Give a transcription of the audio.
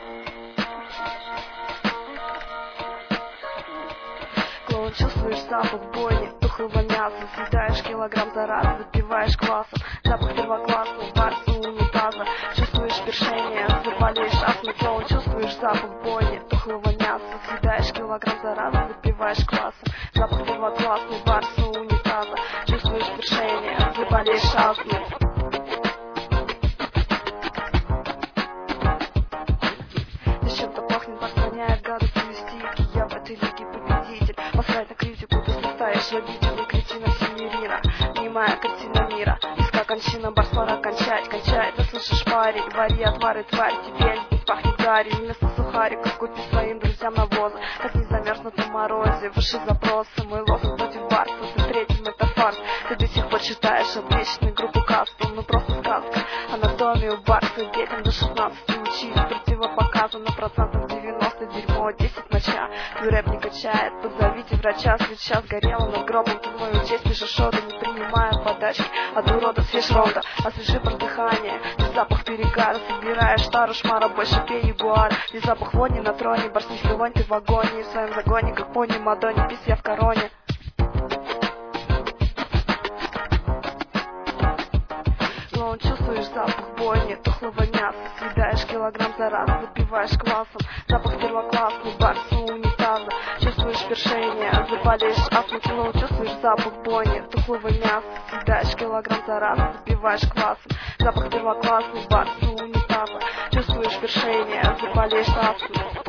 Клоун, чувствуешь запах бойни, тухлого мяса, съедаешь килограмм за раз, запиваешь квасом. Запах первоклассный, барса унитаза. Чувствуешь першение, заболеешь астмой. Клоун, чувствуешь запах бойни, тухлого мяса, съедаешь килограмм за раз, запиваешь квасом. Запах первоклассный, барса унитаза. Чувствуешь першение, заболеешь астмой. Чем-то пахнет, подгоняет гадость стилистики. Я в этой лиге победитель. Посрать на критику, ты состоишь водителей, кретина семерина. Немая картина мира, иска кончина, барс пора кончать. Ты слышишь, парень, вари, отвары, тварь. Тебе здесь пахнет гарью, вместо сухариков купи своим друзьям навоза. Как не замерзнут на морозе, выше запросы. Мой лозунг против барса, ты третьим это фарс. Ты до сих пор читаешь отличную группу касту, ну просто сказка. Анатомию барса, детям до 16 учить. Противопоказано процентов 90, дерьмо 10 моча. Твой рэп не качает, позовите врача. Свеча сгорела над гробом, ты в мою честь пишешь оду, не принимая подачки от урода. Свеж ронда, освежи продыхание. Здесь запах перегара, собираешь тару шмара, больше пей ягуар. Здесь запах вони на троне, барс не сегодня ты в агонии. В своем загоне, как пони Мадонни, пись я в короне. Клоун, чувствуешь запах бойни, тухлого мяса, съедаешь килограмм за раз, запиваешь квасом. Запах первоклассный, барса унитаза. Чувствуешь першение, заболеешь астмой. Клоун, чувствуешь запах бойни, тухлого мяса, съедаешь килограмм за раз, запиваешь квасом. Запах первоклассный, барса унитаза. Чувствуешь першение, заболеешь астмой.